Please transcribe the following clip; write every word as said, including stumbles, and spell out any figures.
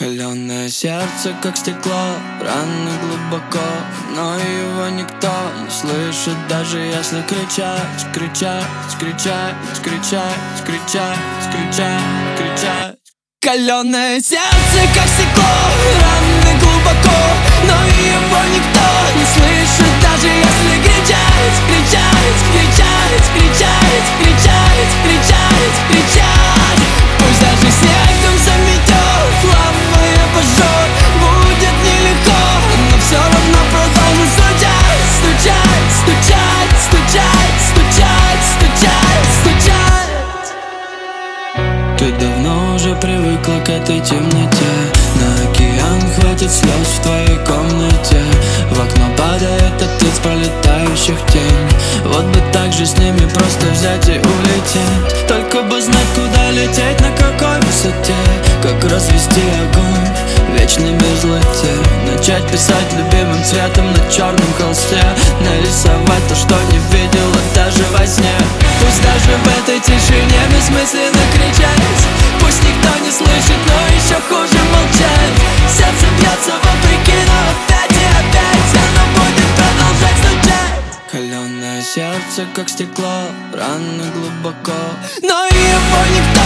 Каленое сердце, как стекло, раны глубоко, но его никто не слышит, даже если кричать, кричать, кричать, кричать, кричать, кричать, кричать. Каленое сердце, как стекло, раны глубоко, но его никто не слышит, даже если кричать, кричать, кричать, кричать, кричать, кричать, кричать. Пусть даже снегом заметет, лавой обожжет, будет нелегко, но все равно продолжит стучать, стучать, стучать, стучать, стучать, стучать, стучать. Ты давно уже привыкла к этой темноте, на океан хватит слез в твоей комнате. В окно падает отец пролетающих тень, вот бы так же с ними просто взять и улететь. Только бы знать, куда лететь, на какой высоте, как развести огонь в вечной мерзлоте. Начать писать любимым цветом на черном холсте, нарисовать то, что не видела даже во сне. Пусть даже в этой тишине бессмысленно кричать, пусть никто не слышит, но еще хуже молчать. Сердце бьется вопреки, но опять и опять оно будет продолжать стучать. Каленое сердце, как стекло, раны глубоко, но его никто